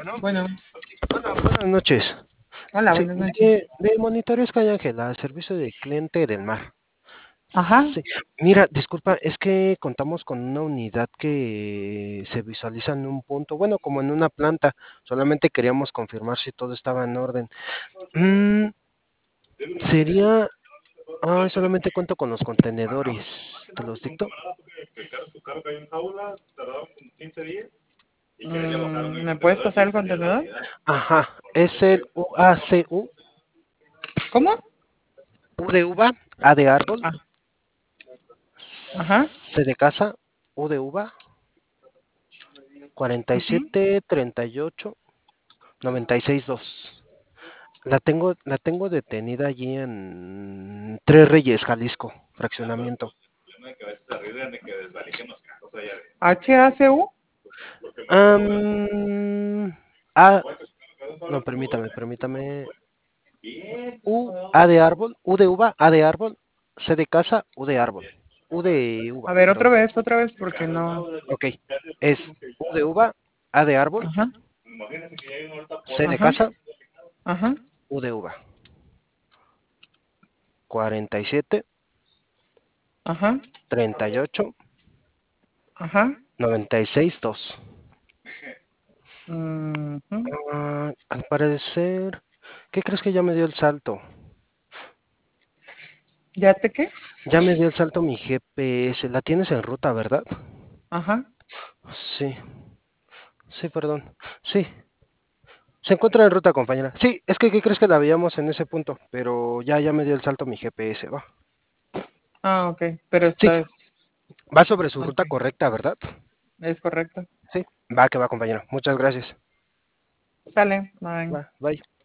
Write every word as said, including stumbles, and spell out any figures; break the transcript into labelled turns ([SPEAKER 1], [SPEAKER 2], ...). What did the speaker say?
[SPEAKER 1] Bueno,
[SPEAKER 2] Hola, buenas noches.
[SPEAKER 1] hola,
[SPEAKER 2] Sí,
[SPEAKER 1] buenas noches.
[SPEAKER 2] de, de Monitores Calle Ángela, servicio de cliente del mar.
[SPEAKER 1] Ajá.
[SPEAKER 2] Sí, mira, disculpa, es que contamos con una unidad que se visualiza en un punto, bueno, como en una planta. Solamente queríamos confirmar si todo estaba en orden. Mm, sería, ay, solamente cuento con los contenedores. ¿Te los dicto?
[SPEAKER 1] Mm, ¿me puedes pasar el contenedor?
[SPEAKER 2] Ajá, es el U A C U,
[SPEAKER 1] ¿Cómo?
[SPEAKER 2] U de uva, A de árbol,
[SPEAKER 1] Ah, ajá.
[SPEAKER 2] C de casa, U de uva, cuarenta y
[SPEAKER 1] Ujú.
[SPEAKER 2] siete treinta y ocho noventa y seis dos. La tengo, la tengo detenida allí en Tres Reyes, Jalisco, fraccionamiento.
[SPEAKER 1] H A C U.
[SPEAKER 2] Am, A, no, permítame, permítame. U, A de árbol, U de uva, A de árbol, C de casa, U de árbol. U de
[SPEAKER 1] A
[SPEAKER 2] uva,
[SPEAKER 1] ver, otra
[SPEAKER 2] perdón.
[SPEAKER 1] vez, otra vez, porque no.
[SPEAKER 2] Ok, es U de uva, A de árbol,
[SPEAKER 1] Ajá,
[SPEAKER 2] C de
[SPEAKER 1] ajá,
[SPEAKER 2] casa,
[SPEAKER 1] ajá,
[SPEAKER 2] U de uva. cuarenta y siete
[SPEAKER 1] ajá,
[SPEAKER 2] treinta y ocho
[SPEAKER 1] ajá.
[SPEAKER 2] noventa y seis dos.
[SPEAKER 1] Ujú.
[SPEAKER 2] Ah, al parecer, ¿qué crees que ya me dio el salto?
[SPEAKER 1] ¿Ya te qué?
[SPEAKER 2] Ya me dio el salto mi G P S. La tienes en ruta, ¿verdad?
[SPEAKER 1] Ajá.
[SPEAKER 2] Sí, sí, perdón. Sí, se encuentra en ruta, compañera. Sí, es que ¿qué crees que la veíamos en ese punto? Pero ya, ya me dio el salto mi G P S, va.
[SPEAKER 1] Ah, ok, pero
[SPEAKER 2] Sí,
[SPEAKER 1] estás.
[SPEAKER 2] va sobre su
[SPEAKER 1] Ok,
[SPEAKER 2] ruta correcta, ¿verdad?
[SPEAKER 1] es correcto.
[SPEAKER 2] Sí, va que va, compañero. Muchas gracias.
[SPEAKER 1] Sale, bye.
[SPEAKER 2] Va, bye.